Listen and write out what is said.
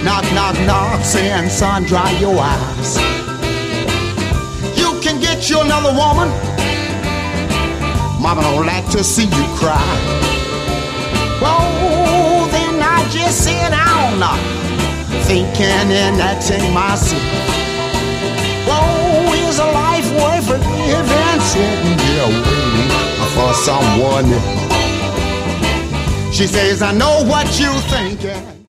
Knock, knock, knock, saying, son, dry your eyes. You can get you another woman. Mama don't like to see you cry. Whoa, then I just sit down, thinking and acting myself. Whoa, is a life worth living? Sitting here waiting for someone else. She says, I know what you're thinking.